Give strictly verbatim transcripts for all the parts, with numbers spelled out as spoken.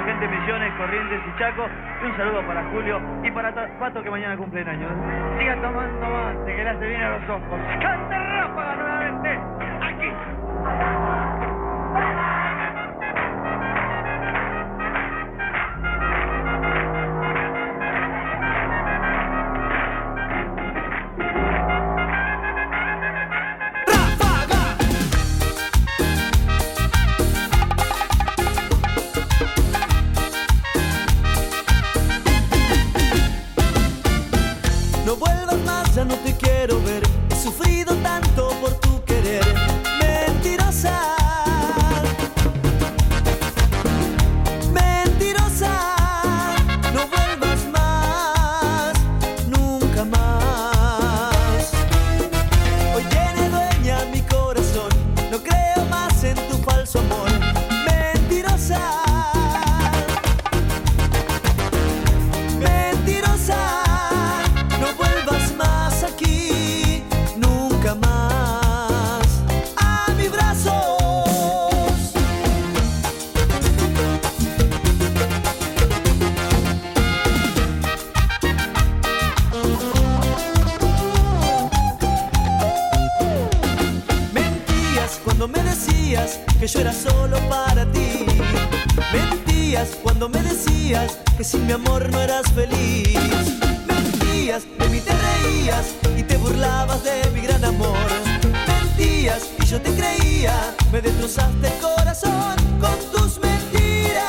gente de Misiones, Corrientes y Chaco. Y un saludo para Julio y para Pato, que mañana cumple años. Siga tomando más, te quedaste bien a los ojos. ¡Canta Ráfaga nuevamente! ¡Aquí! No vuelvas más, ya no te quiero ver. He sufrido tanto por tu querer. Mentirosa, mentirosa. No vuelvas más, nunca más. Hoy tiene dueña mi corazón. No creo más en tu falso amor. Mentirosa, mentirosa. No vuelvas más aquí, nunca más a mis brazos. Mentías cuando me decías que yo era solo para ti. Mentías cuando me decías que sin mi amor no eras feliz. De mí te reías y te burlabas de mi gran amor. Mentías y yo te creía. Me destrozaste el corazón con tus mentiras.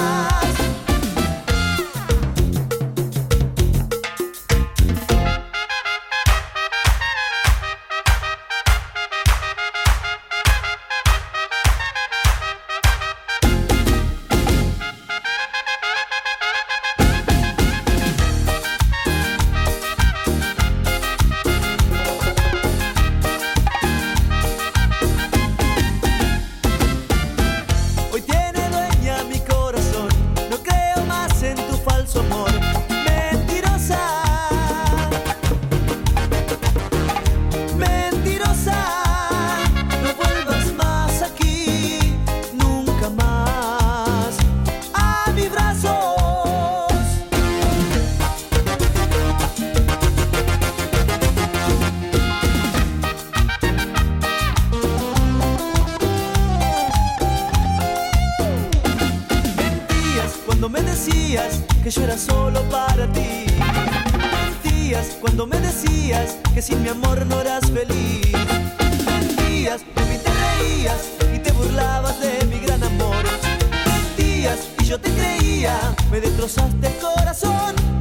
Cuando me decías que yo era solo para ti. Mentías cuando me decías que sin mi amor no eras feliz. Mentías, de mí te reías y te burlabas de mi gran amor. Mentías y yo te creía, me destrozaste el corazón